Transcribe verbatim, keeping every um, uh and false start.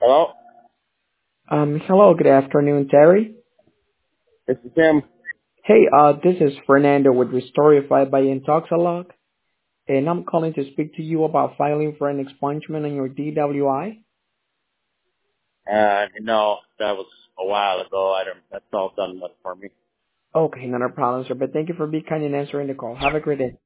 Hello? Um, hello, good afternoon, Terry. This is Tim. Hey, uh, this is Fernando with Restorify by Intoxalog, and I'm calling to speak to you about filing for an expungement on your D W I. Uh, no, that was a while ago. I don't, that's all done with for me. Okay, not a problem, sir, but thank you for being kind and answering the call. Have a great day.